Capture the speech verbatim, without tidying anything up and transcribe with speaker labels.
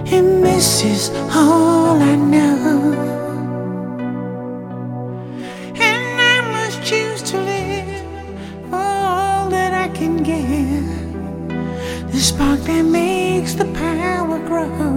Speaker 1: and this is all I know. And I must choose to live for all that I can give, the spark that makes the power grow.